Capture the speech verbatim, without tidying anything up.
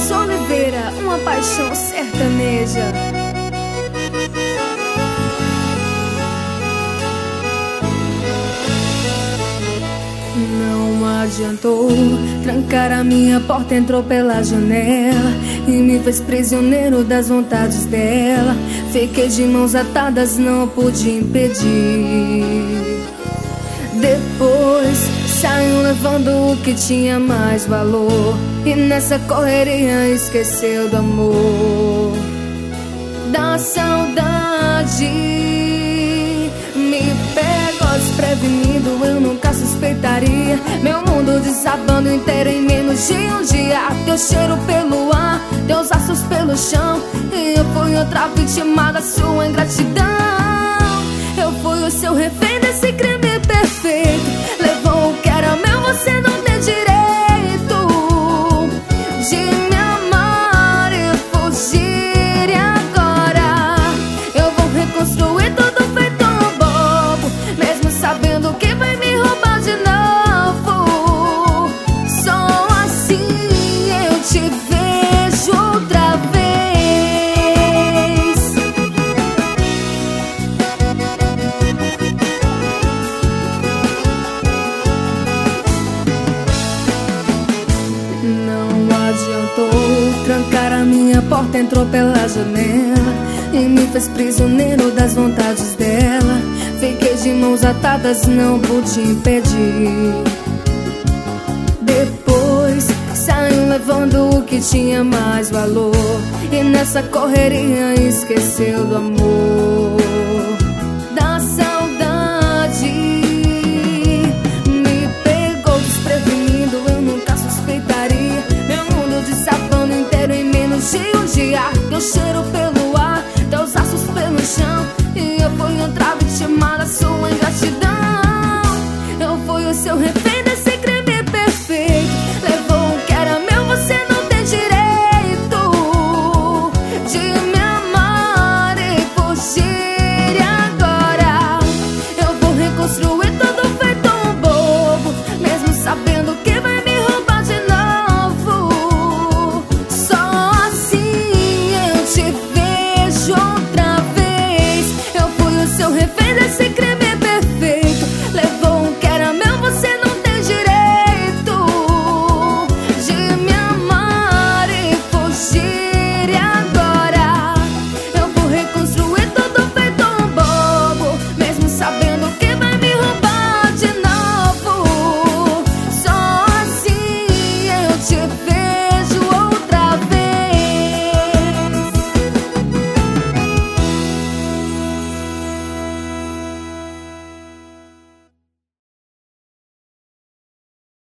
Anderson Oliveira, uma paixão sertaneja. Não adiantou, trancar a minha porta, entrou pela janela e me fez prisioneiro das vontades dela. Fiquei de mãos atadas, não pude impedir. Depois saiu levando o que tinha mais valor, e nessa correria esqueceu do amor, da saudade. Me pegou desprevenido, eu nunca suspeitaria. Meu mundo desabando inteiro em menos de um dia. Teu cheiro pelo ar, teus laços pelo chão, e eu fui outra vítima da sua ingratidão. Eu fui o seu refém desse crime perfeito. Levou o que era meu, você não tem direito de me amar e fugir. E agora eu vou reconstruir tudo feito um bobo, mesmo sabendo que vai me roubar de novo. Só assim eu te vejo outra vez. Trancar a minha porta, entrou pela janela e me fez prisioneiro das vontades dela. Fiquei de mãos atadas, não pude impedir. Depois saiu levando o que tinha mais valor, e nessa correria esqueceu do amor,